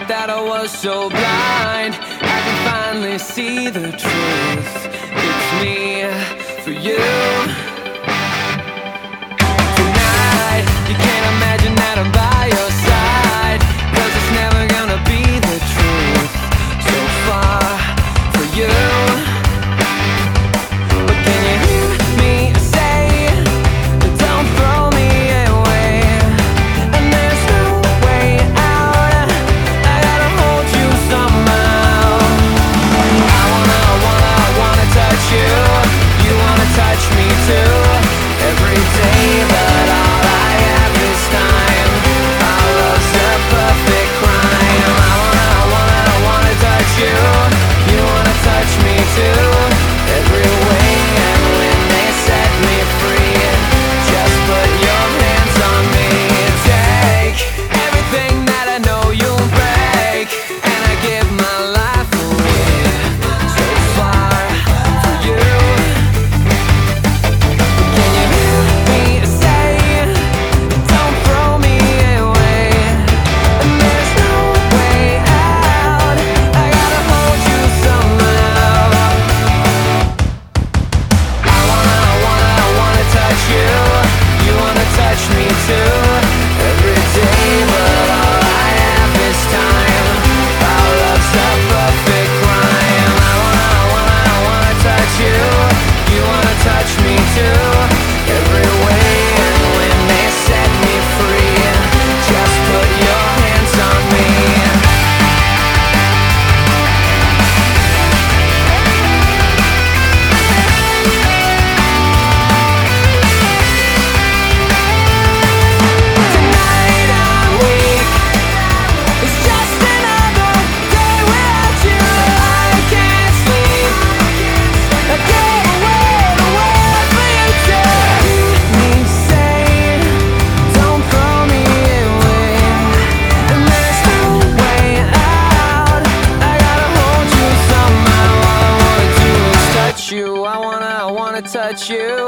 that I was so blind. I can finally see the truth. It's me for you. Tonight, you can't imagine that I'm by your side, 'cause it's never gonna be the truth. So far for you. But can you hear me say, don't throw me away? And there's no way out. I gotta hold you somehow. I wanna touch you. You wanna touch me too. Every day, but all I have is time. Our love's a perfect crime. I wanna touch you. You wanna touch me too. Every way, and when they set me free, just put your hands on me. Take everything that I know you'll break, and I give my life away. So far for you. Can you hear me say, don't throw me away? And there's no way out. I gotta hold you somehow. I wanna touch you. You wanna touch me too. Every day, but all I have is time. Our love's a perfect crime. I wanna touch you. You wanna touch me too. Every way, and when they set me free, just put your hands on me. Tonight I'm weak. It's just another day without you. I can't sleep. I can't wait for you to hear me say, don't throw me away. And there's no way out. I gotta hold you somehow. All I wanna do is touch you. I wanna touch you.